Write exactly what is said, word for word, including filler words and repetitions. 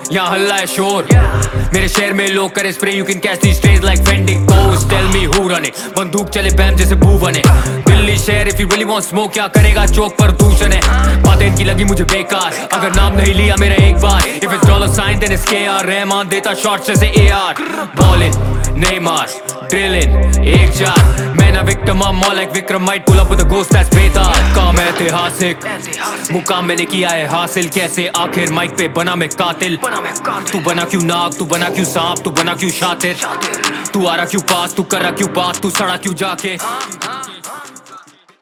यहाँ हल्ला है शोर, मेरे शहर में लोग करे spray, you can catch these trains like vending post, tell me who run it, बंदूक चले बैम जैसे बू बने, दिल्ली शहर if you really want smoke क्या करेगा चौक पर दूषण है, बातें इनकी लगी मुझे बेकार, अगर नाम नहीं लिया मेरा एक बार, if it's dollar sign then it's K R, Rahman देता शॉट्स जैसे A R, bowling Neymar drilling एक चार, मैं ना victim I'm more like Vikram might pull up with a ghost that's बेतार, काम ऐतिहासिक मुकाम मैंने किया है हासिल, कैसे आखिर माइक पे बना मैं कातिल, तू बना क्यों नाग, तू बना क्यों सांप, तू बना क्यों शातिर, तू आ रहा क्यों पास, तू कर रहा क्यों बात, तू सड़ा क्यों जाके